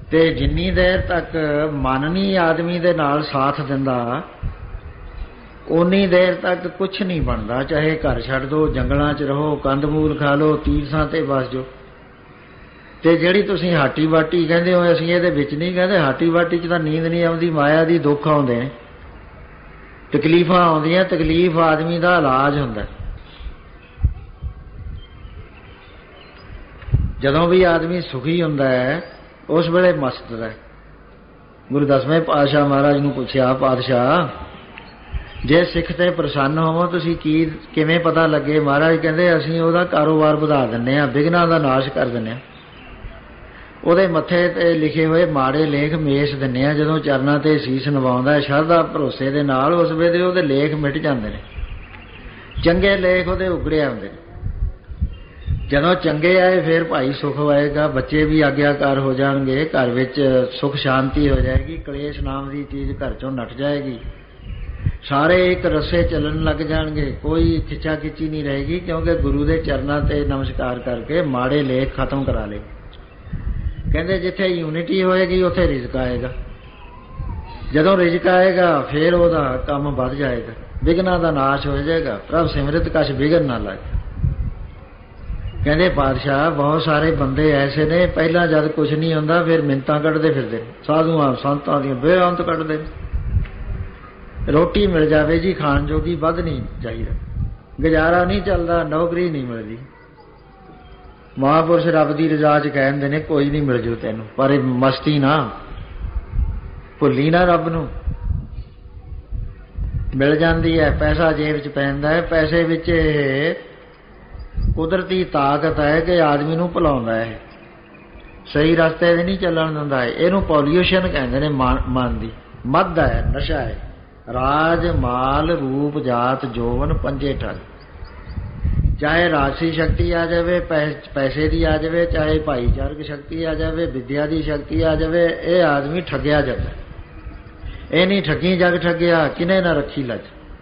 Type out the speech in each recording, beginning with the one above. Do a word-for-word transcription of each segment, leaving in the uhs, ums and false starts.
ਤੇ ਜਿੰਨੀ ਦੇਰ ਤੱਕ ਮਨ ਨਹੀਂ ਆਦਮੀ ਦੇ ਨਾਲ ਸਾਥ ਦਿੰਦਾ ਉਨੀ ਦੇਰ तक कुछ नहीं बनता। चाहे घर छड्ड दो, जंगलों च रहो, कंद मूल खा लो, तीरथां ते बस जो। ते जिहड़ी तुसीं हाटी बाटी कहंदे हो, असीं इहदे विच नहीं कहंदे। हाटी बाटी च तां नींद नहीं आउंदी, माया दी दुख आउंदे ने, तकलीफां आउंदियां। तकलीफ आदमी दा इलाज हुंदा। जदों भी आदमी सुखी हुंदा है उस वेले मस्त है। गुरु दसवें पातशाह महाराज नूं पुछया, पातशाह जे सिख ते प्रसन्न होवो तुसीं की किवें पता लगे? महाराज कहंदे असीं ओहदा कारोबार वधा दिंदे आ, विघनां दा नाश कर दिंदे आ, ਉਹਦੇ ਮੱਥੇ ਤੇ ਲਿਖੇ ਹੋਏ ਮਾੜੇ ਲੇਖ ਮੇਸ਼ ਦਿੰਦੇ ਆ। ਜਦੋਂ ਚਰਨਾਂ ਤੇ ਸੀਸ ਨਵਾਉਂਦਾ ਸ਼ਰਧਾ ਭਰੋਸੇ ਦੇ ਨਾਲ, ਉਸ ਵੇਲੇ ਉਹਦੇ ਲੇਖ ਮਿਟ ਜਾਂਦੇ ਨੇ, ਚੰਗੇ ਲੇਖ ਉਹਦੇ ਉਗੜੇ ਆਉਂਦੇ ਨੇ। ਜਦੋਂ ਚੰਗੇ ਆਏ ਫਿਰ ਭਾਈ ਸੁਖ ਆਏਗਾ, ਬੱਚੇ ਵੀ ਆਗਿਆਕਾਰ ਹੋ ਜਾਣਗੇ, ਘਰ ਵਿੱਚ ਸੁਖ ਸ਼ਾਂਤੀ ਹੋ ਜਾਏਗੀ, ਕਲੇਸ਼ ਨਾਮ ਦੀ ਚੀਜ਼ ਘਰ ਚੋਂ ਨੱਠ ਜਾਏਗੀ, ਸਾਰੇ ਇੱਕ ਰਸੇ ਚੱਲਣ ਲੱਗ ਜਾਣਗੇ, ਕੋਈ ਖਿੱਚਾ ਖਿੱਚੀ ਨਹੀਂ ਰਹੇਗੀ, ਕਿਉਂਕਿ ਗੁਰੂ ਦੇ ਚਰਨਾਂ ਤੇ ਨਮਸਕਾਰ ਕਰਕੇ ਮਾੜੇ ਲੇਖ ਖਤਮ ਕਰਾ ਲਏ। ਕਹਿੰਦੇ ਜਿੱਥੇ ਯੂਨਿਟੀ ਹੋਏਗੀ ਉੱਥੇ ਰਿਜ਼ਕ ਆਏਗਾ, ਜਦੋਂ ਰਿਜ਼ਕ ਆਏਗਾ ਫਿਰ ਉਹਦਾ ਕੰਮ ਵੱਧ ਜਾਏਗਾ, ਵਿਘਨਾਂ ਦਾ ਨਾਸ਼ ਹੋ ਜਾਏਗਾ। ਪ੍ਰਭ ਸਿਮਰਤ ਕਛ ਵਿਘਨ ਨਾ ਲਾਗੇ। ਕਹਿੰਦੇ ਪਾਤਸ਼ਾਹ ਬਹੁਤ ਸਾਰੇ ਬੰਦੇ ਐਸੇ ਨੇ, ਪਹਿਲਾਂ ਜਦ ਕੁਛ ਨਹੀਂ ਹੁੰਦਾ ਫਿਰ ਮਿੰਨਤਾਂ ਕੱਢਦੇ ਫਿਰਦੇ, ਸਾਧੂਆਂ ਸੰਤਾਂ ਦੀਆਂ ਬੇਅੰਤ ਕੱਢਦੇ। ਰੋਟੀ ਮਿਲ ਜਾਵੇ ਜੀ ਖਾਣ ਜੋਗੀ, ਵੱਧ ਨਹੀਂ ਚਾਹੀਦਾ, ਗੁਜ਼ਾਰਾ ਨਹੀਂ ਚੱਲਦਾ, ਨੌਕਰੀ ਨਹੀਂ ਮਿਲਦੀ। ਮਹਾਂਪੁਰਸ਼ ਰੱਬ ਦੀ ਰਜ਼ਾ 'ਚ ਕਹਿੰਦੇ ਨੇ ਕੋਈ ਨਹੀਂ ਮਿਲ ਜੂ ਤੈਨੂੰ, ਪਰ ਇਹ ਮਸਤੀ ਨਾ ਭੁੱਲੀ ਨਾ, ਰੱਬ ਨੂੰ ਮਿਲ ਜਾਂਦੀ ਹੈ। ਪੈਸਾ ਜੇਬ 'ਚ ਪੈਂਦਾ ਹੈ, ਪੈਸੇ ਵਿੱਚ ਕੁਦਰਤੀ ਤਾਕਤ ਹੈ ਕਿ ਆਦਮੀ ਨੂੰ ਭੁਲਾਉਂਦਾ ਹੈ, ਸਹੀ ਰਸਤੇ 'ਤੇ ਨਹੀਂ ਚੱਲਣ ਦਿੰਦਾ ਹੈ। ਇਹਨੂੰ ਪੋਲਿਊਸ਼ਨ ਕਹਿੰਦੇ ਨੇ, ਮਨ ਦੀ ਮੱਧ ਹੈ, ਨਸ਼ਾ ਹੈ। ਰਾਜ ਮਾਲ ਰੂਪ ਜਾਤ ਜੋਵਨ ਪੰਜੇ ਠੱਗ। ਚਾਹੇ ਰਾਜਸੀ ਸ਼ਕਤੀ ਆ ਜਾਵੇ, ਪੈਸੇ ਦੀ ਆ ਜਾਵੇ, ਚਾਹੇ ਭਾਈਚਾਰਕ ਸ਼ਕਤੀ ਆ ਜਾਵੇ, ਵਿਦਿਆ ਦੀ ਸ਼ਕਤੀ ਆ ਜਾਵੇ, ਇਹ ਆਦਮੀ ਠੱਗਿਆ ਜਾਂਦਾ। ਇਹ ਨਹੀਂ ਠੱਗੀ ਜਗ ਠੱਗਿਆ, ਕਿਨੇ ਨਾ ਰੱਖੀ ਲੱਜ।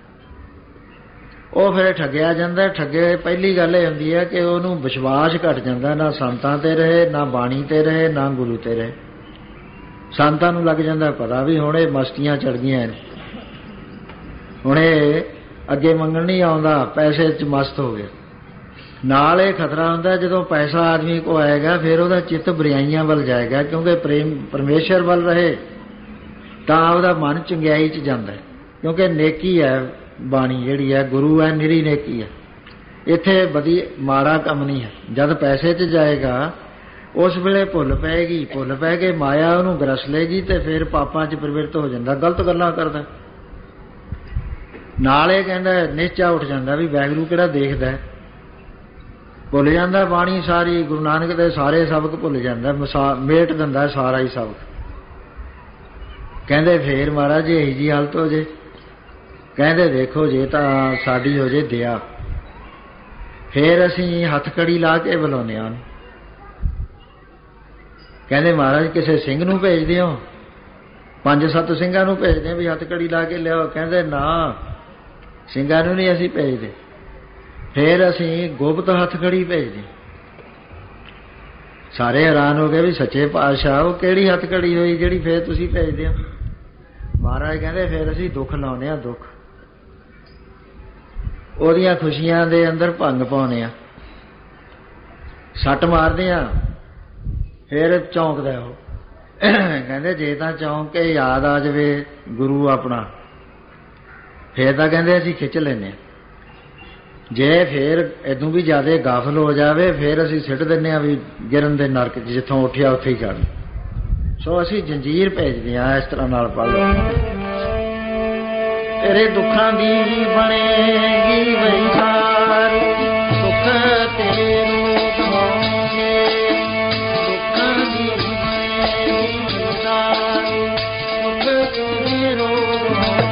ਉਹ ਫਿਰ ਠੱਗਿਆ ਜਾਂਦਾ। ਠੱਗੇ ਪਹਿਲੀ ਗੱਲ ਇਹ ਹੁੰਦੀ ਹੈ ਕਿ ਉਹਨੂੰ ਵਿਸ਼ਵਾਸ ਘਟ ਜਾਂਦਾ, ਨਾ ਸੰਤਾਂ ਤੇ ਰਹੇ, ਨਾ ਬਾਣੀ ਤੇ ਰਹੇ, ਨਾ ਗੁਰੂ ਤੇ ਰਹੇ। ਸੰਤਾਂ ਨੂੰ ਲੱਗ ਜਾਂਦਾ ਪਤਾ ਵੀ ਹੁਣ ਇਹ ਮਸਤੀਆਂ ਚੜ ਗਈਆਂ ਨੇ, ਹੁਣ ਇਹ ਅੱਗੇ ਮੰਗਣ ਨਹੀਂ ਆਉਂਦਾ, ਪੈਸੇ 'ਚ ਮਸਤ ਹੋ ਗਿਆ। ਨਾਲ ਇਹ ਖਤਰਾ ਹੁੰਦਾ ਜਦੋਂ ਪੈਸਾ ਆਦਮੀ ਕੋ ਆਏਗਾ ਫਿਰ ਉਹਦਾ ਚਿੱਤ ਬੁਰਾਈਆਂ ਵੱਲ ਜਾਏਗਾ, ਕਿਉਂਕਿ ਪ੍ਰੇਮ ਪਰਮੇਸ਼ਰ ਵੱਲ ਰਹੇ ਤਾਂ ਉਹਦਾ ਮਨ ਚੰਗਿਆਈ 'ਚ ਜਾਂਦਾ, ਕਿਉਂਕਿ ਨੇਕੀ ਹੈ ਬਾਣੀ ਜਿਹੜੀ ਹੈ, ਗੁਰੂ ਹੈ, ਨਿਰੀ ਨੇਕੀ ਹੈ। ਇੱਥੇ ਵਧੀਆ ਮਾੜਾ ਕੰਮ ਨਹੀਂ ਹੈ। ਜਦ ਪੈਸੇ 'ਚ ਜਾਏਗਾ ਉਸ ਵੇਲੇ ਭੁੱਲ ਪਏਗੀ, ਭੁੱਲ ਪੈ ਕੇ ਮਾਇਆ ਉਹਨੂੰ ਗਰਸ ਲਏਗੀ ਤੇ ਫਿਰ ਪਾਪਾਂ 'ਚ ਪ੍ਰਵਿਰਤ ਹੋ ਜਾਂਦਾ, ਗਲਤ ਗੱਲਾਂ ਕਰਦਾ। ਨਾਲ ਇਹ ਕਹਿੰਦਾ ਨਿਸ਼ਚਾ ਉੱਠ ਜਾਂਦਾ ਵੀ ਵਾਹਿਗੁਰੂ ਕਿਹੜਾ ਦੇਖਦਾ, ਭੁੱਲ ਜਾਂਦਾ ਬਾਣੀ ਸਾਰੀ। ਗੁਰੂ ਨਾਨਕ ਦੇ ਸਾਰੇ ਸਬਕ ਭੁੱਲ ਜਾਂਦਾ, ਮੇਟ ਦਿੰਦਾ ਸਾਰਾ ਹੀ ਸਬਕ। ਕਹਿੰਦੇ ਫੇਰ ਮਹਾਰਾਜ ਜੀ ਇਹੀ ਜਿਹੀ ਹਾਲਤ ਹੋ ਜੇ, ਕਹਿੰਦੇ ਦੇਖੋ ਜੇ ਤਾਂ ਸਾਡੀ ਹੋ ਜੇ ਦਇਆ, ਫੇਰ ਅਸੀਂ ਹੱਥਕੜੀ ਲਾ ਕੇ ਬੁਲਾਉਂਦੇ ਹਾਂ। ਕਹਿੰਦੇ ਮਹਾਰਾਜ ਕਿਸੇ ਸਿੰਘ ਨੂੰ ਭੇਜਦੇ ਹੋ? ਪੰਜ ਸੱਤ ਸਿੰਘਾਂ ਨੂੰ ਭੇਜਦੇ ਹਾਂ ਵੀ ਹੱਥਕੜੀ ਲਾ ਕੇ ਲਿਆਓ। ਕਹਿੰਦੇ ਨਾ, ਸਿੰਘਾਂ ਨੂੰ ਨਹੀਂ ਅਸੀਂ ਭੇਜਦੇ, ਫਿਰ ਅਸੀਂ ਗੁਪਤ ਹੱਥਕੜੀ ਭੇਜਦੇ। ਸਾਰੇ ਹੈਰਾਨ ਹੋ ਗਏ ਵੀ ਸੱਚੇ ਪਾਤਸ਼ਾਹ ਉਹ ਕਿਹੜੀ ਹੱਥਕੜੀ ਹੋਈ ਜਿਹੜੀ ਫਿਰ ਤੁਸੀਂ ਭੇਜਦੇ ਹੋ? ਮਹਾਰਾਜ ਕਹਿੰਦੇ ਫਿਰ ਅਸੀਂ ਦੁੱਖ ਲਾਉਂਦੇ ਹਾਂ, ਦੁੱਖ ਉਹਦੀਆਂ ਖੁਸ਼ੀਆਂ ਦੇ ਅੰਦਰ ਭੰਗ ਪਾਉਂਦੇ ਹਾਂ, ਸੱਟ ਮਾਰਦੇ ਹਾਂ, ਫਿਰ ਚੌਂਕਦਾ ਉਹ। ਕਹਿੰਦੇ ਜੇ ਤਾਂ ਚੌਂਕ ਕੇ ਯਾਦ ਆ ਜਾਵੇ ਗੁਰੂ ਆਪਣਾ, ਫਿਰ ਤਾਂ ਕਹਿੰਦੇ ਅਸੀਂ ਖਿੱਚ ਲੈਂਦੇ ਹਾਂ। ਜੇ ਫਿਰ ਇਦੋਂ ਵੀ ਜ਼ਿਆਦਾ ਗਾਫਲ ਹੋ ਜਾਵੇ ਫਿਰ ਅਸੀਂ ਸਿੱਟ ਦਿੰਦੇ ਹਾਂ ਵੀ ਗਿਰਨ ਦੇ ਨਰਕ ਜਿੱਥੋਂ ਉੱਠਿਆ ਉੱਥੇ ਹੀ ਕਰ। ਸੋ ਅਸੀਂ ਜੰਜੀਰ ਭੇਜਦੇ ਹਾਂ ਇਸ ਤਰ੍ਹਾਂ ਨਾਲ। ਪੜ੍ਹ ਲਓ, ਤੇਰੇ ਦੁੱਖਾਂ ਦੀ ਬਣੇਗੀ ਵਿਸਾਰ, ਸੁੱਖ ਤੇਰੇ ਨੂੰ ਦਵਾਂਗੇ, ਦੁੱਖਾਂ ਦੀ ਬਣੇਗੀ ਵਿਸਾਰ, ਸੁੱਖ ਤੇਰੇ ਨੂੰ ਦਵਾਂਗੇ।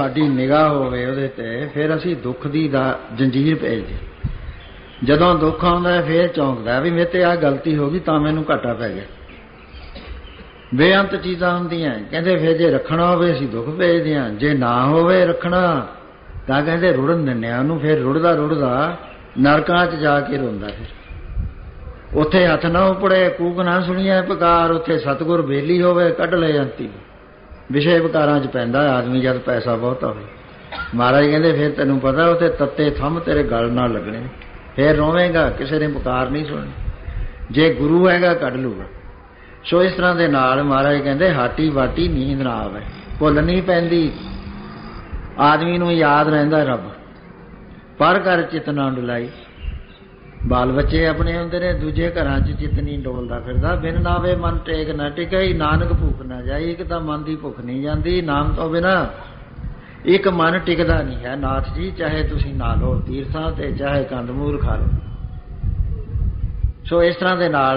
ਸਾਡੀ ਨਿਗਾਹ ਹੋਵੇ ਉਹਦੇ ਤੇ, ਫਿਰ ਅਸੀਂ ਦੁੱਖ ਦੀ ਦਾ ਜੰਜੀਰ ਭੇਜਦੇ। ਜਦੋਂ ਦੁੱਖ ਆਉਂਦਾ ਫਿਰ ਚੌਂਕਦਾ ਵੀ ਮੇਰੇ ਤੇ ਆਹ ਗਲਤੀ ਹੋ ਗਈ ਤਾਂ ਮੈਨੂੰ ਘਾਟਾ ਪੈ ਗਿਆ। ਬੇਅੰਤ ਚੀਜ਼ਾਂ ਹੁੰਦੀਆਂ। ਕਹਿੰਦੇ ਫਿਰ ਜੇ ਰੱਖਣਾ ਹੋਵੇ ਅਸੀਂ ਦੁੱਖ ਭੇਜਦੇ ਹਾਂ, ਜੇ ਨਾ ਹੋਵੇ ਰੱਖਣਾ ਤਾਂ ਕਹਿੰਦੇ ਰੁੜਨ ਦਿੰਦੇ ਹਾਂ ਉਹਨੂੰ। ਫਿਰ ਰੁੜਦਾ ਰੁੜਦਾ ਨਰਕਾਂ 'ਚ ਜਾ ਕੇ ਰੋਂਦਾ। ਫਿਰ ਉੱਥੇ ਹੱਥ ਨਾ ਉਪੜੇ, ਕੂਕ ਨਾ ਸੁਣੀਏ ਪੁਕਾਰ, ਉੱਥੇ ਸਤਿਗੁਰ ਬੇਲੀ ਹੋਵੇ ਕੱਢ ਲੈ ਜਾਂਦੀ। ਵਿਸ਼ੇ ਵਿਕਾਰਾਂ 'ਚ ਪੈਂਦਾ ਆਦਮੀ ਜਦ ਪੈਸਾ ਬਹੁਤਾ ਹੋਵੇ। ਮਹਾਰਾਜ ਕਹਿੰਦੇ ਫਿਰ ਤੈਨੂੰ ਪਤਾ ਉੱਥੇ ਤੱਤੇ ਥੰਮ ਤੇਰੇ ਗਲ ਨਾਲ ਲੱਗਣੇ, ਫਿਰ ਰੋਵੇਂਗਾ, ਕਿਸੇ ਨੇ ਪੁਕਾਰ ਨਹੀਂ ਸੁਣਨੀ। ਜੇ ਗੁਰੂ ਹੈਗਾ ਕੱਢ ਲੂਗਾ। ਸੋ ਇਸ ਤਰ੍ਹਾਂ ਦੇ ਨਾਲ ਮਹਾਰਾਜ ਕਹਿੰਦੇ ਹਾਟੀ ਬਾਟੀ ਨੀਂਦ ਨਾ ਆਵੇ, ਭੁੱਲ ਨਹੀਂ ਪੈਂਦੀ, ਆਦਮੀ ਨੂੰ ਯਾਦ ਰਹਿੰਦਾ ਰੱਬ। ਪਰ ਕਰ ਚਿੱਤ ਨਾ ਡੁਲਾਈ। ਬਾਲ ਬੱਚੇ ਆਪਣੇ ਹੁੰਦੇ ਨੇ, ਦੂਜੇ ਘਰਾਂ 'ਚ ਚਿੱਤ ਨਹੀਂ ਡੋਲਦਾ ਫਿਰਦਾ। ਬਿਨ ਨਾਵੇ ਮਨ ਟੇਕ ਨਾ ਟਿਕਈ, ਨਾਨਕ ਭੁੱਖ ਨਾ ਜਾਈ। ਇੱਕ ਤਾਂ ਮਨ ਦੀ ਭੁੱਖ ਨਹੀਂ ਜਾਂਦੀ ਨਾਮ ਤੋਂ ਬਿਨਾਂ, ਇੱਕ ਮਨ ਟਿਕਦਾ ਨਹੀਂ ਹੈ ਨਾਥ ਜੀ। ਚਾਹੇ ਤੁਸੀਂ ਨਾ ਲਓ ਤੀਰਥਾਂ ਤੇ, ਚਾਹੇ ਕੰਦਮੂਰ ਖਾ ਲਓ। ਸੋ ਇਸ ਤਰ੍ਹਾਂ ਦੇ ਨਾਲ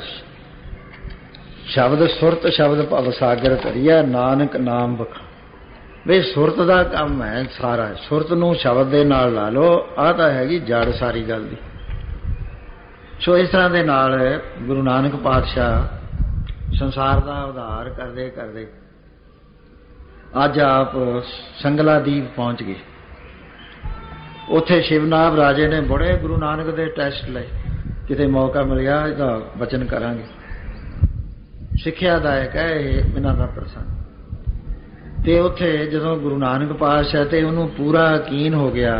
ਸ਼ਬਦ ਸੁਰਤ ਸ਼ਬਦ ਭਵ ਸਾਗਰ ਕਰੀਆ, ਨਾਨਕ ਨਾਮ ਬਖਾ। ਵੀ ਸੁਰਤ ਦਾ ਕੰਮ ਹੈ ਸਾਰਾ। ਸੁਰਤ ਨੂੰ ਸ਼ਬਦ ਦੇ ਨਾਲ ਲਾ ਲਓ। ਆਹ ਤਾਂ ਹੈਗੀ ਜੜ ਸਾਰੀ ਗੱਲ ਦੀ। ਸੋ ਇਸ ਤਰ੍ਹਾਂ ਦੇ ਨਾਲ ਗੁਰੂ ਨਾਨਕ ਪਾਤਸ਼ਾਹ ਸੰਸਾਰ ਦਾ ਉਧਾਰ ਕਰਦੇ ਕਰਦੇ ਅੱਜ ਆਪ ਸੰਗਲਾ ਦੀਪ ਪਹੁੰਚ ਗਏ। ਉੱਥੇ ਸ਼ਿਵਨਾਭ ਰਾਜੇ ਨੇ ਬੜੇ ਗੁਰੂ ਨਾਨਕ ਦੇ ਟੈਸਟ ਲਏ। ਕਿਤੇ ਮੌਕਾ ਮਿਲਿਆ ਇਹਦਾ ਬਚਨ ਕਰਾਂਗੇ। ਸਿੱਖਿਆਦਾਇਕ ਹੈ ਇਹ ਇਹਨਾਂ ਦਾ ਪ੍ਰਸੰਗ। ਤੇ ਉੱਥੇ ਜਦੋਂ ਗੁਰੂ ਨਾਨਕ ਪਾਤਸ਼ਾਹ ਤੇ ਉਹਨੂੰ ਪੂਰਾ ਯਕੀਨ ਹੋ ਗਿਆ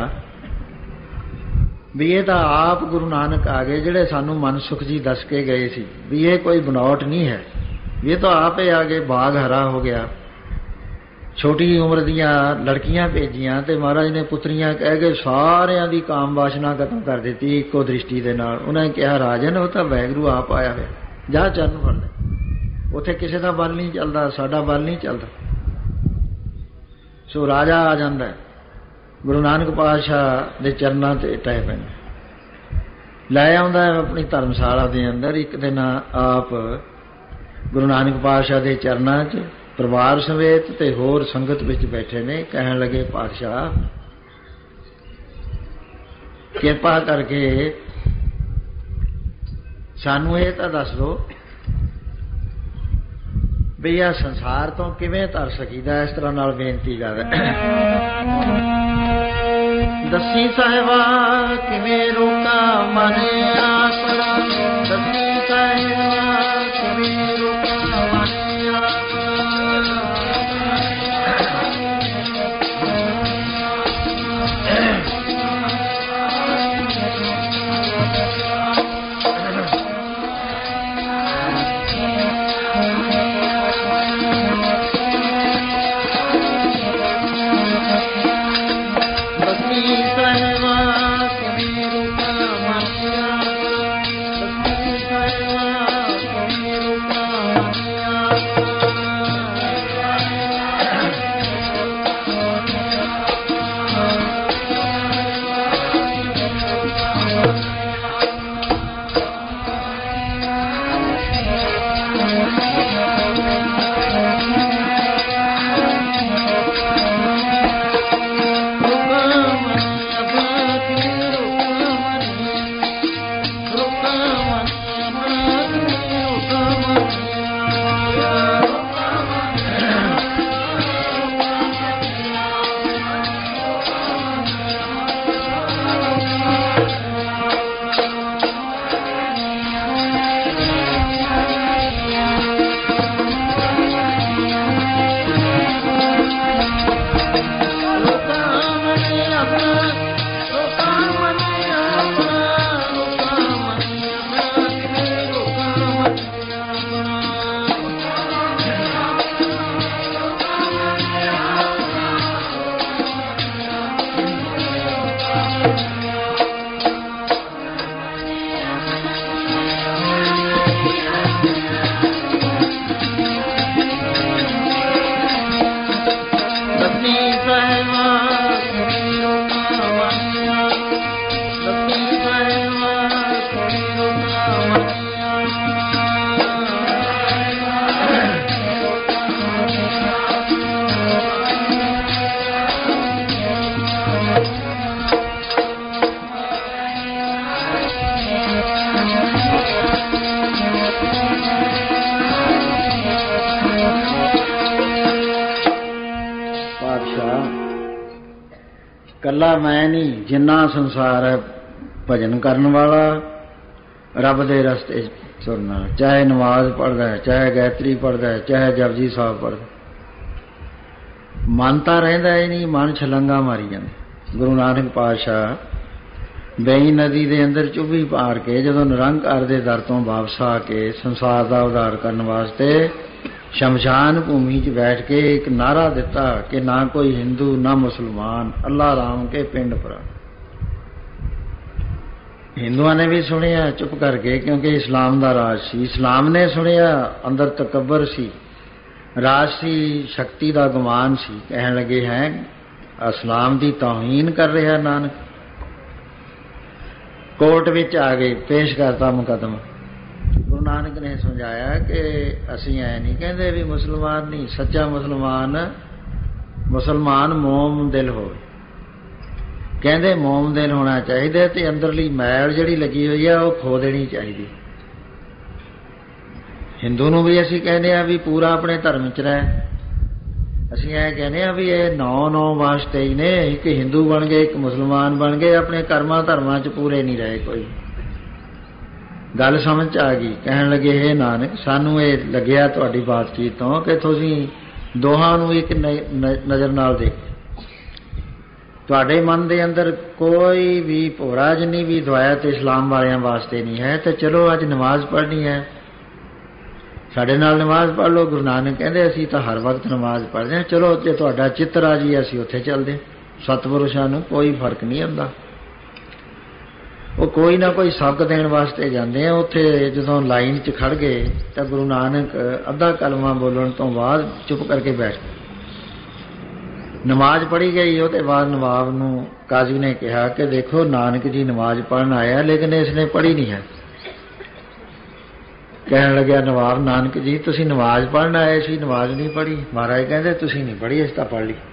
ਵੀ ਇਹ ਤਾਂ ਆਪ ਗੁਰੂ ਨਾਨਕ ਆ ਗਏ, ਜਿਹੜੇ ਸਾਨੂੰ ਮਨਸੁਖ ਜੀ ਦੱਸ ਕੇ ਗਏ ਸੀ ਵੀ ਇਹ ਕੋਈ ਬਣਾਉਟ ਨਹੀਂ ਹੈ, ਇਹ ਤਾਂ ਆਪ ਹੀ ਆ ਗਏ। ਬਾਗ ਹਰਾ ਹੋ ਗਿਆ। ਛੋਟੀ ਉਮਰ ਦੀਆਂ ਲੜਕੀਆਂ ਭੇਜੀਆਂ ਤੇ ਮਹਾਰਾਜ ਨੇ ਪੁੱਤਰੀਆਂ ਕਹਿ ਕੇ ਸਾਰਿਆਂ ਦੀ ਕਾਮ ਵਾਸ਼ਨਾ ਖਤਮ ਕਰ ਦਿੱਤੀ ਇੱਕੋ ਦ੍ਰਿਸ਼ਟੀ ਦੇ ਨਾਲ। ਉਹਨਾਂ ਨੇ ਕਿਹਾ ਰਾਜਨ ਉਹ ਤਾਂ ਵਾਹਿਗੁਰੂ ਆਪ ਆਇਆ ਹੋਇਆ, ਜਾ ਚਰਨ ਫੜ ਲੈ। ਉੱਥੇ ਕਿਸੇ ਦਾ ਬਲ ਨਹੀਂ ਚੱਲਦਾ, ਸਾਡਾ ਬਲ ਨਹੀਂ ਚੱਲਦਾ। ਸੋ ਰਾਜਾ ਆ ਜਾਂਦਾ, ਗੁਰੂ ਨਾਨਕ ਪਾਤਸ਼ਾਹ ਦੇ ਚਰਨਾਂ ਤੇ ਟਹਿ ਪੈਂਦਾ, ਲੈ ਆਉਂਦਾ ਆਪਣੀ ਧਰਮਸ਼ਾਲਾ ਦੇ ਅੰਦਰ। ਇੱਕ ਦਿਨ ਆਪ ਗੁਰੂ ਨਾਨਕ ਪਾਤਸ਼ਾਹ ਦੇ ਚਰਨਾਂ 'ਚ ਪਰਿਵਾਰ ਸਮੇਤ ਤੇ ਹੋਰ ਸੰਗਤ ਵਿੱਚ ਬੈਠੇ ਨੇ। ਕਹਿਣ ਲੱਗੇ ਪਾਤਸ਼ਾਹ ਕਿਰਪਾ ਕਰਕੇ ਸਾਨੂੰ ਇਹ ਤਾਂ ਦੱਸ ਦਿਓ ਵੀ ਆ ਸੰਸਾਰ ਤੋਂ ਕਿਵੇਂ ਤਰ ਸਕੀਦਾ। ਇਸ ਤਰ੍ਹਾਂ ਨਾਲ ਬੇਨਤੀ ਕਰ ਦੱਸੀ ਸਾਹਿਬਾ ਕਿਵੇਂ ਰੋਕਾ ਮਨ ਆਸਰਾ, ਦੱਸੀ ਸਾਹਿਬਾ ਕਿਵੇਂ ਰੋਕਾ ਮਨ ਕੱਲਾ ਮੈਂ ਨਹੀਂ, ਜਿੰਨਾ ਸੰਸਾਰ ਹੈ ਭਜਨ ਕਰਨ ਵਾਲਾ, ਰੱਬ ਦੇ ਰਸਤੇ 'ਚ ਤੁਰਨਾ, ਚਾਹੇ ਨਮਾਜ਼ ਪੜ੍ਹਦਾ, ਚਾਹੇ ਗਾਇਤਰੀ ਪੜ੍ਹਦਾ, ਚਾਹੇ ਜਪਜੀ ਸਾਹਿਬ ਪੜ੍ਹਦਾ, ਮਨ ਤਾਂ ਰਹਿੰਦਾ ਹੀ ਨਹੀਂ, ਮਨ ਛਲੰਗਾ ਮਾਰੀ ਜਾਂਦਾ। ਗੁਰੂ ਨਾਨਕ ਪਾਤਸ਼ਾਹ ਬੇਈ ਨਦੀ ਦੇ ਅੰਦਰ ਚੁੱਭੀ ਪਾਰ ਕੇ ਜਦੋਂ ਨਿਰੰਕਾਰ ਦੇ ਦਰ ਤੋਂ ਵਾਪਸ ਆ ਕੇ ਸੰਸਾਰ ਦਾ ਉਧਾਰ ਕਰਨ ਵਾਸਤੇ ਸ਼ਮਸ਼ਾਨ ਭੂਮੀ 'ਚ ਬੈਠ ਕੇ ਇੱਕ ਨਾਅਰਾ ਦਿੱਤਾ ਕਿ ਨਾ ਕੋਈ ਹਿੰਦੂ ਨਾ ਮੁਸਲਮਾਨ, ਅੱਲਾ ਰਾਮ ਕੇ ਪਿੰਡ ਪਰ। ਹਿੰਦੂਆਂ ਨੇ ਵੀ ਸੁਣਿਆ ਚੁੱਪ ਕਰਕੇ, ਕਿਉਂਕਿ ਇਸਲਾਮ ਦਾ ਰਾਜ ਸੀ। ਇਸਲਾਮ ਨੇ ਸੁਣਿਆ, ਅੰਦਰ ਤਕੱਬਰ ਸੀ, ਰਾਜ ਸੀ, ਸ਼ਕਤੀ ਦਾ ਗੁਮਾਨ ਸੀ। ਕਹਿਣ ਲੱਗੇ ਹੈ ਇਸਲਾਮ ਦੀ ਤੌਹੀਨ ਕਰ ਰਿਹਾ ਨਾਨਕ। ਕੋਰਟ ਵਿੱਚ ਆ ਗਏ, ਪੇਸ਼ ਕਰਤਾ ਮੁਕੱਦਮਾ। ਗੁਰੂ ਨਾਨਕ ਨੇ ਸਮਝਾਇਆ ਕਿ ਅਸੀਂ ਐ ਨਹੀਂ ਕਹਿੰਦੇ ਵੀ ਮੁਸਲਮਾਨ ਨਹੀਂ, ਸੱਚਾ ਮੁਸਲਮਾਨ ਮੁਸਲਮਾਨ ਮੋਮ ਦਿਲ ਹੋਵੇ। ਕਹਿੰਦੇ ਮੋਮ ਦਿਲ ਹੋਣਾ ਚਾਹੀਦਾ ਤੇ ਅੰਦਰਲੀ ਮੈਲ ਜਿਹੜੀ ਲੱਗੀ ਹੋਈ ਆ ਉਹ ਖੋ ਦੇਣੀ ਚਾਹੀਦੀ। ਹਿੰਦੂ ਨੂੰ ਵੀ ਅਸੀਂ ਕਹਿੰਦੇ ਆ ਵੀ ਪੂਰਾ ਆਪਣੇ ਧਰਮ 'ਚ ਰਹਿ। ਅਸੀਂ ਇਹ ਕਹਿੰਦੇ ਆ ਵੀ ਇਹ ਨੌ ਨੌ ਵਾਸਤੇ ਹੀ ਨੇ, ਇੱਕ ਹਿੰਦੂ ਬਣ ਗਏ, ਇੱਕ ਮੁਸਲਮਾਨ ਬਣ ਗਏ, ਆਪਣੇ ਕਰਮਾਂ ਧਰਮਾਂ 'ਚ ਪੂਰੇ ਨਹੀਂ ਰਹੇ ਕੋਈ। ਗੱਲ ਸਮਝ 'ਚ ਆ ਗਈ। ਕਹਿਣ ਲੱਗੇ ਇਹ ਨਾਨਕ, ਸਾਨੂੰ ਇਹ ਲੱਗਿਆ ਤੁਹਾਡੀ ਬਾਤਚੀਤ ਤੋਂ ਕਿ ਤੁਸੀਂ ਦੋਹਾਂ ਨੂੰ ਇੱਕ ਨਜ਼ਰ ਨਾਲ ਦੇਖ, ਤੁਹਾਡੇ ਮਨ ਦੇ ਅੰਦਰ ਕੋਈ ਵੀ ਭੋਰਾ ਜਿੰਨੀ ਵੀ ਦਵਾਇਤ ਇਸਲਾਮ ਵਾਲਿਆਂ ਵਾਸਤੇ ਨਹੀਂ ਹੈ। ਤੇ ਚਲੋ ਅੱਜ ਨਮਾਜ਼ ਪੜ੍ਹਨੀ ਹੈ, ਸਾਡੇ ਨਾਲ ਨਮਾਜ਼ ਪੜ੍ਹ ਲਓ। ਗੁਰੂ ਨਾਨਕ ਕਹਿੰਦੇ ਅਸੀਂ ਤਾਂ ਹਰ ਵਕਤ ਨਮਾਜ਼ ਪੜ੍ਹਦੇ ਹਾਂ, ਚਲੋ ਜੇ ਤੁਹਾਡਾ ਚਿੱਤ ਰਾਜੀ ਅਸੀਂ ਉੱਥੇ ਚੱਲਦੇ। ਸਤਿਪੁਰਸ਼ਾਂ ਨੂੰ ਕੋਈ ਫਰਕ ਨਹੀਂ ਹੁੰਦਾ, ਉਹ ਕੋਈ ਨਾ ਕੋਈ ਸਬਕ ਦੇਣ ਵਾਸਤੇ ਜਾਂਦੇ ਆ। ਉੱਥੇ ਜਦੋਂ ਲਾਈਨ 'ਚ ਖੜ੍ਹ ਗਏ ਤਾਂ ਗੁਰੂ ਨਾਨਕ ਅੱਧਾ ਕਲਮਾ ਬੋਲਣ ਤੋਂ ਬਾਅਦ ਚੁੱਪ ਕਰਕੇ ਬੈਠ ਗਏ। ਨਮਾਜ਼ ਪੜ੍ਹੀ ਗਈ। ਉਹਦੇ ਬਾਅਦ ਨਵਾਬ ਨੂੰ ਕਾਜ਼ੀ ਨੇ ਕਿਹਾ ਕਿ ਦੇਖੋ ਨਾਨਕ ਜੀ ਨਮਾਜ਼ ਪੜ੍ਹਨ ਆਇਆ ਲੇਕਿਨ ਇਸ ਨੇ ਪੜ੍ਹੀ ਨਹੀਂ ਹੈ। ਕਹਿਣ ਲੱਗਿਆ ਨਵਾਬ, ਨਾਨਕ ਜੀ ਤੁਸੀਂ ਨਮਾਜ਼ ਪੜ੍ਹਨ ਆਏ ਸੀ, ਨਮਾਜ਼ ਨਹੀਂ ਪੜ੍ਹੀ। ਮਹਾਰਾਜ ਕਹਿੰਦੇ ਤੁਸੀਂ ਨਹੀਂ ਪੜ੍ਹੀ, ਅਸੀਂ ਤਾਂ ਪੜ੍ਹ ਲਈ।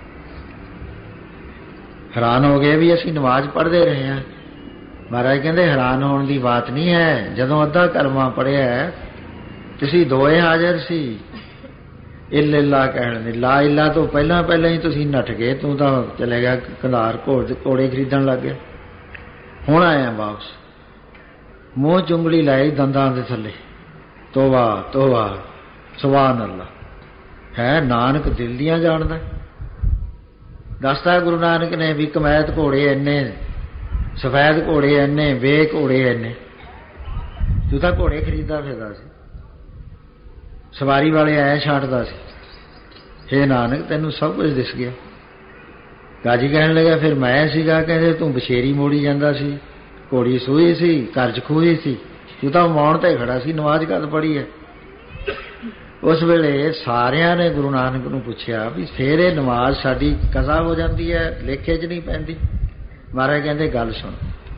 ਹੈਰਾਨ ਹੋ ਗਏ ਵੀ ਅਸੀਂ ਨਮਾਜ਼ ਪੜ੍ਹਦੇ ਰਹੇ ਹਾਂ। ਮਹਾਰਾਜ ਕਹਿੰਦੇ ਹੈਰਾਨ ਹੋਣ ਦੀ ਬਾਤ ਨਹੀਂ ਹੈ, ਜਦੋਂ ਅੱਧਾ ਕਲਮਾ ਪੜ੍ਹਿਆ ਤੁਸੀਂ ਦੋਏ ਹਾਜ਼ਰ ਸੀ। ਇਲ ਇਲਾ ਕਹਿਣ ਦੇ, ਲਾ ਇਲਾ ਤੋਂ ਪਹਿਲਾਂ ਪਹਿਲਾਂ ਹੀ ਤੁਸੀਂ ਨੱਠ ਗਏ। ਤੂੰ ਤਾਂ ਚਲੇ ਗਿਆ ਕੰਧਾਰ ਘੋੜ ਘੋੜੇ ਖਰੀਦਣ ਲੱਗ ਗਿਆ, ਹੁਣ ਆਇਆ ਵਾਪਸ। ਮੂੰਹ ਚੁੰਗਲੀ ਲਾਈ ਦੰਦਾਂ ਦੇ ਥੱਲੇ, ਤੋਬਾ ਤੋਬਾ ਸੁਭਾਨ ਅੱਲਾ। ਹੈ ਨਾਨਕ ਦਿਲ ਦੀਆਂ ਜਾਣਦਾ। ਦੱਸਦਾ ਗੁਰੂ ਨਾਨਕ ਨੇ ਵੀ ਕਮੈਤ ਘੋੜੇ ਇੰਨੇ, ਸਫੈਦ ਘੋੜੇ ਇੰਨੇ, ਵੇ ਘੋੜੇ ਇੰਨੇ। ਤੂੰ ਤਾਂ ਘੋੜੇ ਖਰੀਦਦਾ ਫਿਰਦਾ ਸੀ, ਸਵਾਰੀ ਵਾਲੇ ਐ ਛਾਂਟਦਾ ਸੀ। ਹੇ ਨਾਨਕ ਤੈਨੂੰ ਸਭ ਕੁਝ ਦਿਸ ਗਿਆ। ਕਾਜੀ ਕਹਿਣ ਲੱਗਾ ਫਿਰ ਮੈਂ ਸੀਗਾ। ਕਹਿੰਦੇ ਤੂੰ ਬਸ਼ੇਰੀ ਮੋੜੀ ਜਾਂਦਾ ਸੀ, ਘੋੜੀ ਸੂਈ ਸੀ, ਘਰ 'ਚ ਖੂਹੀ ਸੀ, ਤੂੰ ਤਾਂ ਮੌਣ ਤੇ ਖੜਾ ਸੀ, ਨਮਾਜ਼ ਕਦ ਪੜ੍ਹੀ ਹੈ। ਉਸ ਵੇਲੇ ਸਾਰਿਆਂ ਨੇ ਗੁਰੂ ਨਾਨਕ ਨੂੰ ਪੁੱਛਿਆ ਵੀ ਫੇਰ ਇਹ ਨਮਾਜ਼ ਸਾਡੀ ਕਜ਼ਾ ਹੋ ਜਾਂਦੀ ਹੈ, ਲੇਖੇ 'ਚ ਨਹੀਂ ਪੈਂਦੀ। ਮਹਾਰਾਜ ਕਹਿੰਦੇ ਗੱਲ ਸੁਣ,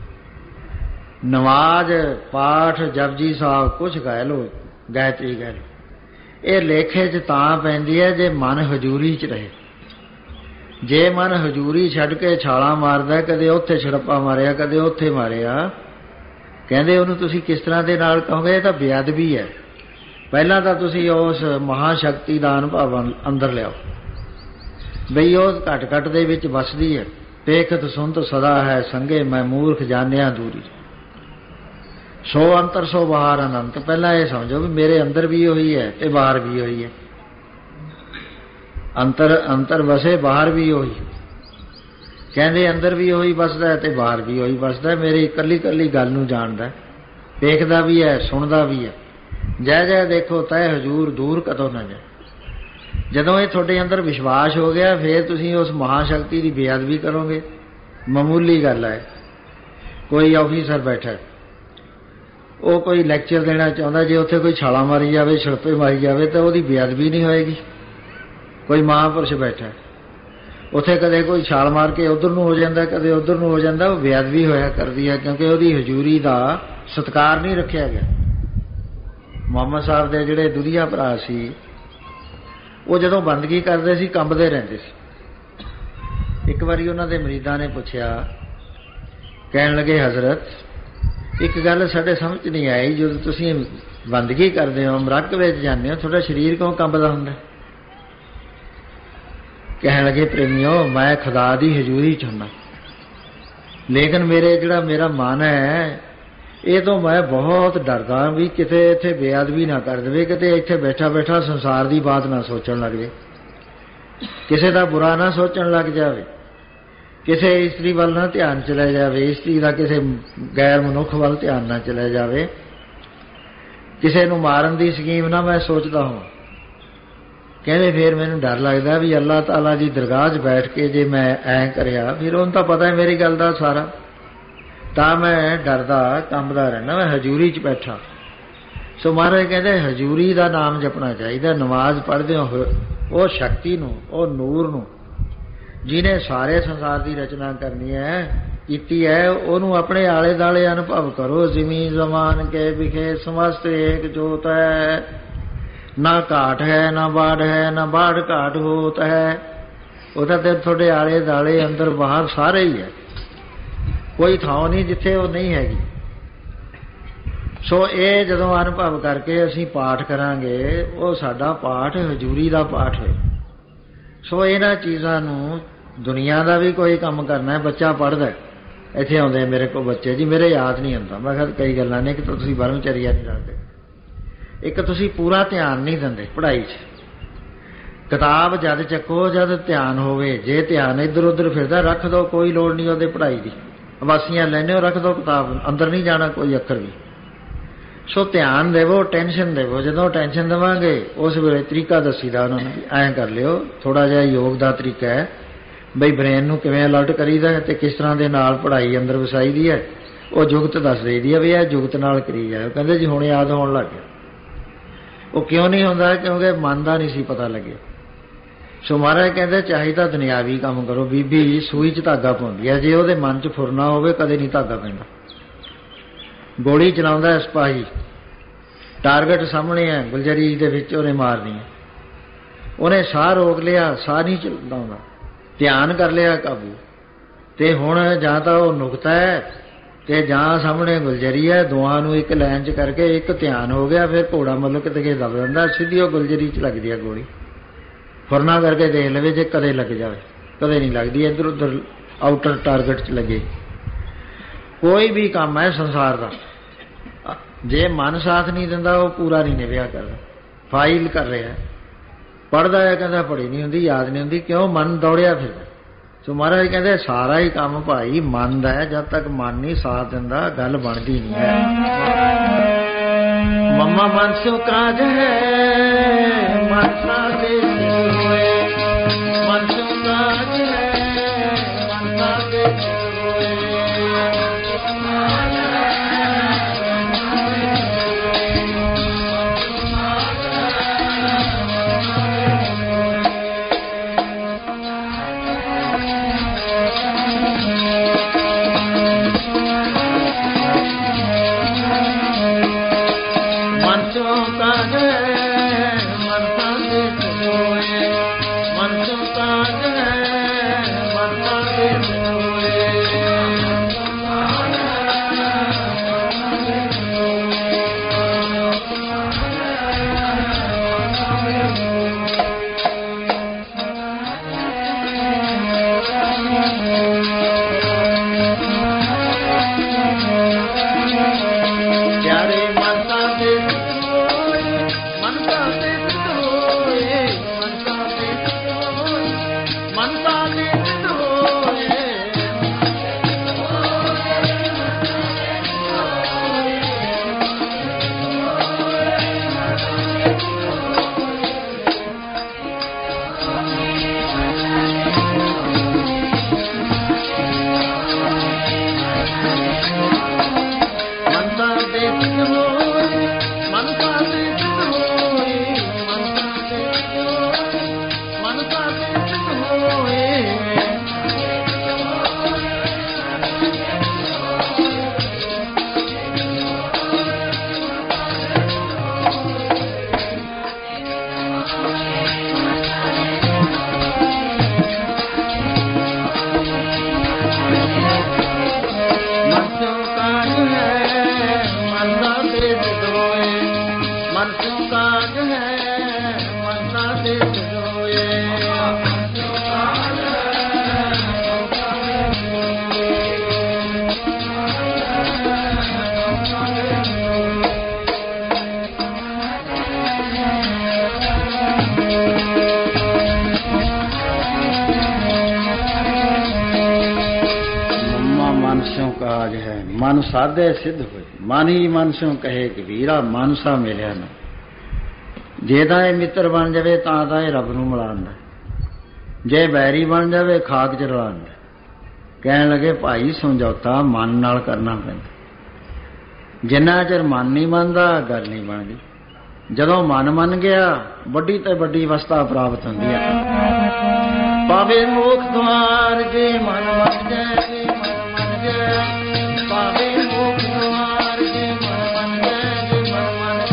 ਨਮਾਜ਼ ਪਾਠ ਜਪਜੀ ਸਾਹਿਬ ਕੁਛ ਗਾਇ ਲੋ, ਗਾਇਤਰੀ ਗਾਇ ਲੋ, ਇਹ ਲੇਖੇ 'ਚ ਤਾਂ ਪੈਂਦੀ ਹੈ ਜੇ ਮਨ ਹਜ਼ੂਰੀ 'ਚ ਰਹੇ। ਜੇ ਮਨ ਹਜ਼ੂਰੀ ਛੱਡ ਕੇ ਛਾਲਾਂ ਮਾਰਦਾ, ਕਦੇ ਉੱਥੇ ਛੜੱਪਾ ਮਾਰਿਆ, ਕਦੇ ਉੱਥੇ ਮਾਰਿਆ, ਕਹਿੰਦੇ ਉਹਨੂੰ ਤੁਸੀਂ ਕਿਸ ਤਰ੍ਹਾਂ ਦੇ ਨਾਲ ਕਹੋਗੇ? ਇਹ ਤਾਂ ਬੇਅਦਬੀ ਹੈ। ਪਹਿਲਾਂ ਤਾਂ ਤੁਸੀਂ ਉਸ ਮਹਾਸ਼ਕਤੀ ਦਾ ਅਨੁਭਵ ਅੰਦਰ ਲਿਆਓ ਬਈ ਉਹ ਘਟ ਘਟ ਦੇ ਵਿੱਚ ਵਸਦੀ ਹੈ। ਪੇਖਤ ਸੁਣਤ ਸਦਾ ਹੈ ਸੰਗੇ, ਮੈਂ ਮੂਰਖ ਜਾਣਿਆ ਦੂਰੀ, ਸੋ ਅੰਤਰ ਸੋ ਬਾਹਰ ਅਨੰਤ। ਪਹਿਲਾਂ ਇਹ ਸਮਝੋ ਵੀ ਮੇਰੇ ਅੰਦਰ ਵੀ ਉਹੀ ਹੈ ਤੇ ਬਾਹਰ ਵੀ ਉਹੀ ਹੈ। ਅੰਤਰ ਅੰਤਰ ਵਸੇ, ਬਾਹਰ ਵੀ ਉਹੀ। ਕਹਿੰਦੇ ਅੰਦਰ ਵੀ ਉਹੀ ਵਸਦਾ ਤੇ ਬਾਹਰ ਵੀ ਉਹੀ ਵਸਦਾ। ਮੇਰੀ ਇਕੱਲੀ ਇਕੱਲੀ ਗੱਲ ਨੂੰ ਜਾਣਦਾ, ਵੇਖਦਾ ਵੀ ਹੈ, ਸੁਣਦਾ ਵੀ ਹੈ। ਜੈ ਜੈ ਦੇਖੋ ਤੈ ਹਜ਼ੂਰ, ਦੂਰ ਕਦੋਂ ਨਾ ਜਾਏ। ਜਦੋਂ ਇਹ ਤੁਹਾਡੇ ਅੰਦਰ ਵਿਸ਼ਵਾਸ ਹੋ ਗਿਆ, ਫਿਰ ਤੁਸੀਂ ਉਸ ਮਹਾਸ਼ਕਤੀ ਦੀ ਬੇਅਦਬੀ ਕਰੋਗੇ। ਮਾਮੂਲੀ ਗੱਲ ਹੈ। ਕੋਈ ਆਫੀਸਰ ਬੈਠਾ, ਉਹ ਕੋਈ ਲੈਕਚਰ ਦੇਣਾ ਚਾਹੁੰਦਾ, ਜੇ ਉੱਥੇ ਕੋਈ ਛਾਲਾਂ ਮਾਰੀ ਜਾਵੇ, ਛੜਪੇ ਮਾਰੀ ਜਾਵੇ ਤਾਂ ਉਹਦੀ ਬੇਅਦਬੀ ਨਹੀਂ ਹੋਏਗੀ। ਕੋਈ ਮਹਾਂਪੁਰਸ਼ ਬੈਠਾ, ਉੱਥੇ ਕਦੇ ਕੋਈ ਛਾਲ ਮਾਰ ਕੇ ਉੱਧਰ ਨੂੰ ਹੋ ਜਾਂਦਾ, ਕਦੇ ਉੱਧਰ ਨੂੰ ਹੋ ਜਾਂਦਾ, ਉਹ ਬੇਅਦਬੀ ਹੋਇਆ ਕਰਦੀ ਹੈ, ਕਿਉਂਕਿ ਉਹਦੀ ਹਜ਼ੂਰੀ ਦਾ ਸਤਿਕਾਰ ਨਹੀਂ ਰੱਖਿਆ ਗਿਆ। ਮੁਹੰਮਦ ਸਾਹਿਬ ਦੇ ਜਿਹੜੇ ਦੁਧੀਆ ਭਰਾ ਸੀ, ਉਹ ਜਦੋਂ ਬੰਦਗੀ ਕਰਦੇ ਸੀ ਕੰਬਦੇ ਰਹਿੰਦੇ ਸੀ। ਇੱਕ ਵਾਰੀ ਉਹਨਾਂ ਦੇ ਮਰੀਦਾਂ ਨੇ ਪੁੱਛਿਆ, ਕਹਿਣ ਲੱਗੇ ਹਜ਼ਰਤ ਇੱਕ ਗੱਲ ਸਾਡੇ ਸਮਝ ਨਹੀਂ ਆਈ, ਜਦੋਂ ਤੁਸੀਂ ਬੰਦਗੀ ਕਰਦੇ ਹੋ, ਮਰਕ ਵਿੱਚ ਜਾਂਦੇ ਹੋ, ਤੁਹਾਡਾ ਸਰੀਰ ਕਿਉਂ ਕੰਬਦਾ ਹੁੰਦਾ? कहन लगे प्रेमियों मैं खुदा दी हजूरी चाहना, लेकिन मेरे जिहड़ा मेरा मन है ये तो मैं बहुत डरदा भी किते इत्थे बेअदबी ना कर देवे, किते इत्थे बैठा बैठा संसार की बात ना सोचण लग जाए, किसी का बुरा ना सोचण लग जाए, किसी इस्त्री वाल ना ध्यान चले जाए, इस्त्री का किसी गैर मनुख वाल ध्यान ना चले जाए, किसी नूं मारन की स्कीम ना मैं सोचता हूँ। कहते फिर मैनूं डर लगता भी अल्लाह ताला की दरगाह च बैठ के जे मैं ऐ करिया फिर उन्हें तो पता है मेरी गल का सारा, तां मैं डरदा कंबदा रहना, मैं हजूरी च बैठा। सो महाराज कहते हजूरी का नाम जपना चाहिए, नमाज पढ़दे हो वो शक्ति नूं, वो नूर नूं जिन्हें सारे संसार की रचना करनी है कीती है, उन्होंने अपने आले दाले अनुभव करो। ज़मीन ज़मान के विखे समस्त एक जोत है, ना घाट है ना बाढ़ है, ना बाढ़ घाट होत है। वो तो थोड़े आले दाले अंदर बाहर सारे ही है, कोई थां नहीं जिथे वो नहीं हैगी। सो ये जदों अनुभव करके असीं पाठ करांगे वो साडा पाठ हजूरी का पाठ है। सो इन्हां चीज़ां नूं दुनिया का भी कोई काम करना है। बच्चा पढ़दा इत्थे आउंदे मेरे को बच्चे जी मेरे याद नहीं आंदा, मैं कहा कई गल्लां ने कि तुसीं ब्रह्मचर्या नहीं रखदे, एक तुसीं पूरा ध्यान नहीं दिंदे पढ़ाई च। किताब जद चक्को जद ध्यान होवे, जे ध्यान इधर उधर फिरदा रख दो, कोई लोड़ नहीं उहदी पढ़ाई दी, वासियां लैने हो रख दो किताब, अंदर नहीं जाना कोई अखर भी। सो ध्यान देवो, टेंशन देवो। जदों टेंशन देवांगे उस वेले तरीका दसीदा उन्होंने, ऐं कर लियो, थोड़ा जिहा योग का तरीका है बई ब्रेन नूं किवें अलर्ट करीदा ते किस तरह दे नाल पढ़ाई अंदर वसाई दी है, वो जुगत दस देदी है भी यह जुगत नाल करी जाए। कहंदे जी हुण याद होण लग गया। वो क्यों नहीं होंदा? क्योंकि मन दा नहीं सी पता लगे। सो महाराज कहते चाहिए दुनियावी काम करो। बीबी सूई च धागा पाउंदी है, जे उहदे मन च फुरना होवे कदे नहीं धागा पैंदा। गोली चलाउंदा सिपाही, टारगेट सामने है, गुलजरी दे विच उहने मारनी है, उहने साह रोक लिया, साह नहीं चलदा हुंदा, ध्यान कर लिया काबू, ते हुण जां तां ओह नुकता है ते जां सामने गुलजरी है, दोवां नूं एक लाइन च करके एक ध्यान हो गया, फिर घोड़ा मतलब किते दब जांदा, सीधी ओह गुलजरी च लगदी है गोली। फुरना करके देख लवे जे कदे लग जाए, कदे नहीं लगदी, इधर उधर आउटर टारगेट च लगे। कोई भी काम है संसार का, जे मन साथ नहीं दिंदा वो पूरा नहीं निभिया करदा। फाइल कर रहा है, पढ़दा है, कहता पढ़ी नहीं होंदी, याद नहीं होंदी, क्यों? मन दौड़िया फिर। सो महाराज कहते सारा ही काम भाई मन दा है, जब तक मन नहीं साथ दिंदा गल बनदी नहीं है। मम्मा मन सो काज है मन साथे होए, मन सो काज है मन साथे होए। मन सो काज है मन साथे होए। मन स्यों काज है, मन साधे सिद्ध होए, मन ही मन स्यों कहे कबीरा, मन सा मिलिया ना। जे तां ये मित्र बन जावे तां तां ये रब नूं मिलांदा, जे बैरी बन जावे खाक च रलांदा। कहण लगे भाई समझौता मन नाल करना पैंदा, जिन्ना चिर मन नहीं मनदा गल नहीं बनदी। जदों मन मन गया वड्डी ते वड्डी अवस्था प्राप्त हुंदी है। पावे मोख द्वार जे मन मन जाए, जे मन मन जाए, पावे मोख द्वार जे मन मन जाए, जे मन मन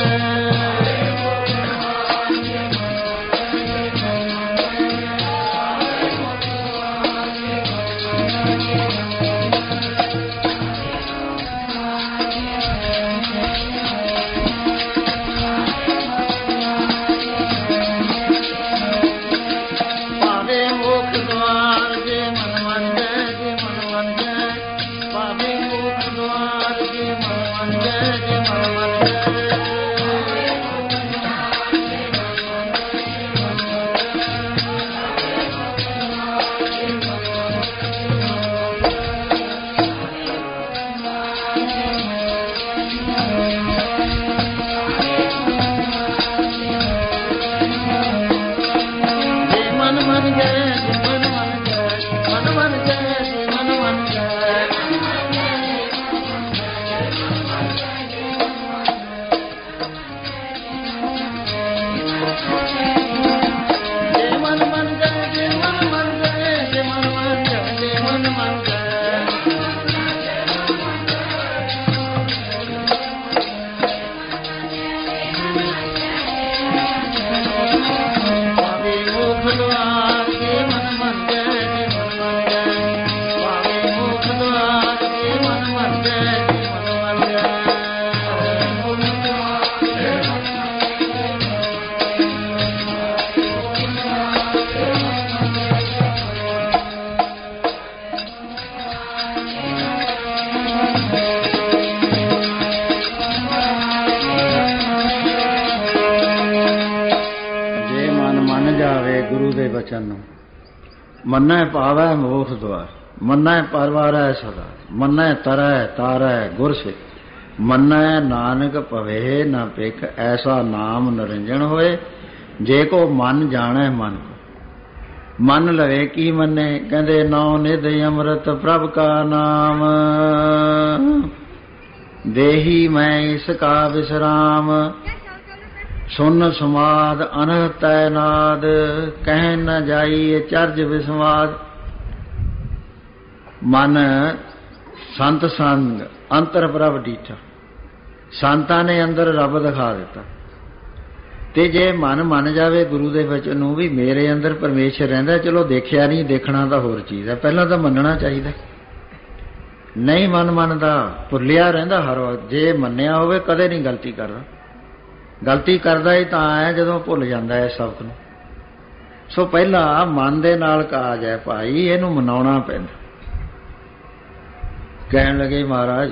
मन्नै पावै मोख द्वार, मन्नै परवारै सदा, मन्नै तरै तारै गुर से, मन्नै नानक भवे न पिक, ऐसा नाम निरंजन होए, जे को मन जाने मन को। मन लवे की मन्ने, कहंदे नौ निध अमृत प्रभ का नाम, देही मैं इसका विश्राम, सुन समाद अनहत तैनाद, कह न जाइए चर्ज विस्वाद। मन संत संग अंतर प्रभ डीठा, संतां ने अंदर रब दिखा दिता। ते जे मन मन जावे गुरु दे वचन नूं भी मेरे अंदर परमेश्वर रहिंदा, चलो देखिया नहीं, देखना तो होर चीज़ है, पहला तो मनना चाहिए। नहीं मन मनदा भुलिया रहिंदा हर वक्त, जे मन्निया होवे कदे नहीं गलती करदा। गलती करदा ही तां है जदों भुल जांदा है सबक नूं। सो पहला मन दे नाल काज है भाई, इहनूं मनाउणा पैंदा। कहण लगे महाराज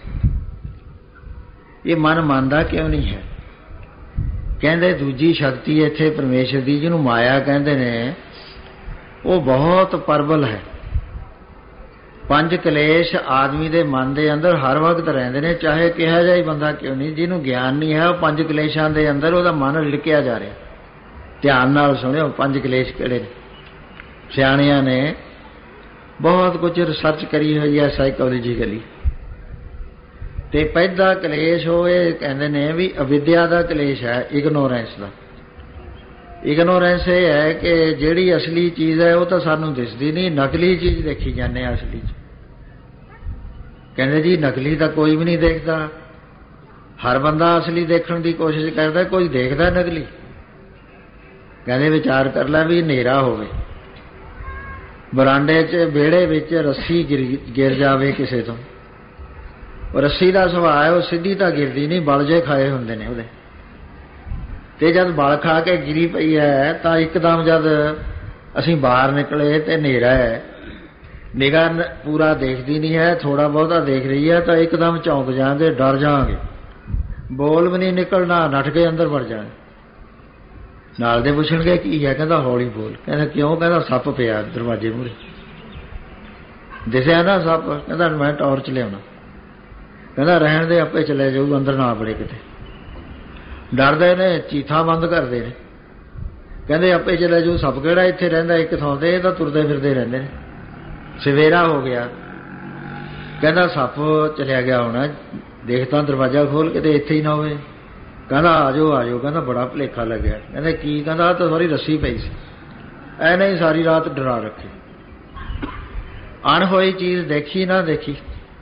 ये मन मनदा क्यों नहीं है? कहंदे दूजी शक्ति इत्थे परमेश्वर दी जिहनूं माया कहंदे ने, वो बहुत प्रबल है। पंज कलेश आदमी दे मन दे अंदर हर वक्त रहिंदे ने, चाहे किहा जिहा ही बंदा क्यों नहीं, जिन्हों ज्ञान नहीं है, वो पंज कलेशां दे अंदर उहदा मन लिड़किया जा रहा। ध्यान नाल सुणिओ पंज कलेश किहड़े ने। सियाणियां ने बहुत कुछ रिसर्च करी हुई है साइकोलॉजिकली। ते पहला कलेश हो कहंदे ने भी अविद्या दा कलेश है, इग्नोरेंस दा। इग्नोरेंस ये है कि जिहड़ी असली चीज़ है वो तो सानू दिसदी नहीं, नकली चीज़ देखी जाने असली च। कहंदे जी नकली तो कोई भी नहीं देखता, हर बंदा असली देखने की कोशिश करता, कोई देखता नकली। कहंदे विचार कर लै भी हनेरा होवे, बरांडे च विहड़े विच रस्सी गिर गिर जावे किसे तो, रस्सी का सुभाव है वो सीधी तो गिरदी नहीं, बल जे खाए हुंदे ने उहदे। ते जद बल खा के गिरी पई है तो एकदम जद असीं बाहर निकले तो हनेरा है, निगाह पूरा देखती नहीं है, थोड़ा बहुता देख रही है, तो एकदम चौंक जाएंगे, डर जाएंगे, बोल भी नहीं निकलना, नठ के अंदर वड़ जाए। नाल दे पुछणगे की है, कहंदा हौली बोल। कहंदा क्यों? कहंदा सप पिया दरवाजे मूहरे। ਦਿਸਿਆ ਨਾ ਸੱਪ, ਕਹਿੰਦਾ ਮੈਂ ਟੌਰਚ ਲਿਆਉਣਾ। ਕਹਿੰਦਾ ਰਹਿਣ ਦੇ, ਆਪੇ ਚਲੇ ਜਾਊ, ਅੰਦਰ ਨਾ ਵੜੇ ਕਿਤੇ। ਡਰਦੇ ਨੇ, ਚੀਥਾਂ ਬੰਦ ਕਰਦੇ ਨੇ, ਕਹਿੰਦੇ ਆਪੇ ਚਲੇ ਜਾਊ, ਸੱਪ ਕਿਹੜਾ ਇੱਥੇ ਰਹਿੰਦਾ ਇੱਕ ਥਾਂ ਤੇ, ਇਹ ਤਾਂ ਤੁਰਦੇ ਫਿਰਦੇ ਰਹਿੰਦੇ ਨੇ। ਸਵੇਰਾ ਹੋ ਗਿਆ, ਕਹਿੰਦਾ ਸੱਪ ਚਲਿਆ ਗਿਆ ਹੋਣਾ, ਦੇਖਦਾ ਦਰਵਾਜ਼ਾ ਖੋਲ ਕੇ ਤੇ ਇੱਥੇ ਹੀ ਨਾ ਹੋਵੇ। ਕਹਿੰਦਾ ਆ ਜਾਓ ਆ ਜਾਓ। ਕਹਿੰਦਾ ਬੜਾ ਭੁਲੇਖਾ ਲੱਗਿਆ। ਕਹਿੰਦੇ ਕੀ? ਕਹਿੰਦਾ ਤਾਂ ਸਾਰੀ ਰੱਸੀ ਪਈ ਸੀ, ਐਨੇ ਹੀ ਸਾਰੀ ਰਾਤ ਡਰਾ ਰੱਖੀ। ਅਣਹੋਈ ਚੀਜ਼ ਦੇਖੀ ਨਾ ਦੇਖੀ।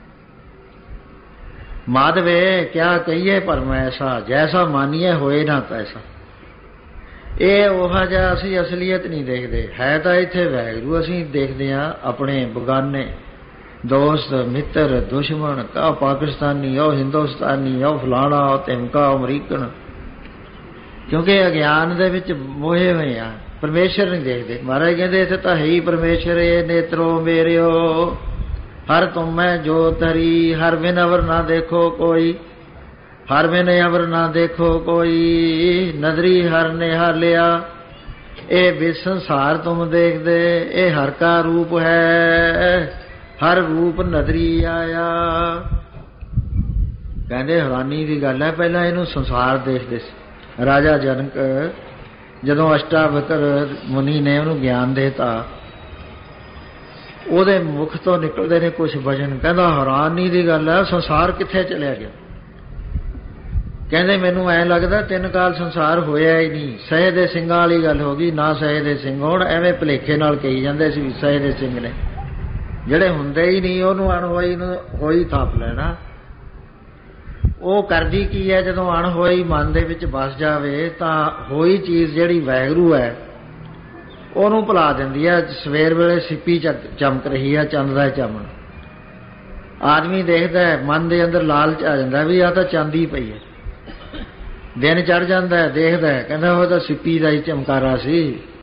ਮਾਧਵੇ ਕਿਆ ਕਹੀਏ ਭਰਮ ਐਸਾ, ਜੈਸਾ ਮਾਨੀਏ ਹੋਏ ਨਾ ਤੈਸਾ। ਇਹ ਉਹ ਜਿਹਾ ਅਸੀਂ ਅਸਲੀਅਤ ਨਹੀਂ ਦੇਖਦੇ, ਹੈ ਤਾਂ ਇੱਥੇ ਵਾਹਿਗੁਰੂ। ਅਸੀਂ ਦੇਖਦੇ ਹਾਂ ਆਪਣੇ ਬਗਾਨੇ, ਦੋਸਤ, ਮਿੱਤਰ, ਦੁਸ਼ਮਣ, ਕਾ ਪਾਕਿਸਤਾਨੀ, ਉਹ ਹਿੰਦੁਸਤਾਨੀ, ਉਹ ਫਲਾਣਾ, ਉਹ ਧਮਕਾ, ਉਹ ਅਮਰੀਕਨ। ਕਿਉਂਕਿ ਅਗਿਆਨ ਦੇ ਵਿੱਚ ਮੋਹੇ ਹੋਏ ਆ, ਪਰਮੇਸ਼ਰ ਨਹੀਂ ਦੇਖਦੇ। ਮਹਾਰਾਜ ਕਹਿੰਦੇ ਇੱਥੇ ਤਾਂ ਹੈ ਹੀ ਪਰਮੇਸ਼ਰ। ਇਹ ਨੇਤਰੋ ਮੇਰਿਓ ਹਰ ਤੁਮੈ ਜੋਤ ਹਰੀ, ਹਰ ਬਿਨ ਅਵਰ ਨਾ ਦੇਖੋ ਕੋਈ, ਹਰ ਬਿਨ ਅਵਰ ਨਾ ਦੇਖੋ ਕੋਈ, ਨਦਰੀ ਹਰ ਨਿਹਾਲਿਆ। ਇਹ ਵਿਸ ਸੰਸਾਰ ਤੁਮ ਦੇਖਦੇ, ਇਹ ਹਰ ਕਾ ਰੂਪ ਹੈ, ਹਰ ਰੂਪ ਨਦਰੀ ਆਇਆ। ਕਹਿੰਦੇ ਹੈਰਾਨੀ ਦੀ ਗੱਲ ਹੈ, ਪਹਿਲਾਂ ਇਹਨੂੰ ਸੰਸਾਰ ਦੇਖਦੇ ਸੀ। ਰਾਜਾ ਜਨਕ ਜਦੋਂ ਅਸ਼ਟਾਵਕਰ ਮੁਨੀ ਨੇ ਉਹਨੂੰ ਗਿਆਨ ਦੇਤਾ, ਉਹਦੇ ਮੁਖ ਤੋਂ ਨਿਕਲਦੇ ਨੇ ਕੁਛ ਵਚਨ। ਕਹਿੰਦਾ ਹੈਰਾਨੀ ਦੀ ਗੱਲ ਹੈ, ਸੰਸਾਰ ਕਿੱਥੇ ਚਲਿਆ ਗਿਆ। ਕਹਿੰਦੇ ਮੈਨੂੰ ਐਂ ਲੱਗਦਾ ਤਿੰਨ ਕਾਲ ਸੰਸਾਰ ਹੋਇਆ ਹੀ ਨਹੀਂ। ਸਹੇ ਦੇ ਸਿੰਘਾਂ ਵਾਲੀ ਗੱਲ ਹੋ ਗਈ, ਨਾ ਸਹੇ ਦੇ ਸਿੰਘ ਹੋਣ। ਐਵੇਂ ਭੁਲੇਖੇ ਨਾਲ ਕਹੀ ਜਾਂਦੇ ਸੀ ਸਹੇ ਦੇ ਸਿੰਘ ਨੇ, ਜਿਹੜੇ ਹੁੰਦੇ ਹੀ ਨਹੀਂ। ਉਹਨੂੰ ਅਣਹੋਈ ਨੂੰ ਹੋਈ ਥਾਪ ਲੈਣਾ। ਉਹ ਕਰਦੀ ਕੀ ਹੈ, ਜਦੋਂ ਅਣਹੋਈ ਮਨ ਦੇ ਵਿੱਚ ਵਸ ਜਾਵੇ ਤਾਂ ਹੋਈ ਚੀਜ਼ ਜਿਹੜੀ ਵਾਹਿਗੁਰੂ ਹੈ ਉਹਨੂੰ ਭੁਲਾ ਦਿੰਦੀ ਹੈ। ਸਵੇਰ ਵੇਲੇ ਸਿੱਪੀ ਚਮਕ ਰਹੀ ਹੈ, ਚੰਦ ਦਾ ਚਾਨਣ। ਆਦਮੀ ਦੇਖਦਾ ਹੈ, ਮਨ ਦੇ ਅੰਦਰ ਲਾਲਚ ਆ ਜਾਂਦਾ ਵੀ ਆਹ ਤਾਂ ਚਾਂਦੀ ਪਈ ਹੈ। ਦਿਨ ਚੜ ਜਾਂਦਾ, ਦੇਖਦਾ, ਕਹਿੰਦਾ ਉਹ ਤਾਂ ਸਿੱਪੀ ਦਾ ਹੀ ਚਮਕਾਰਾ ਸੀ।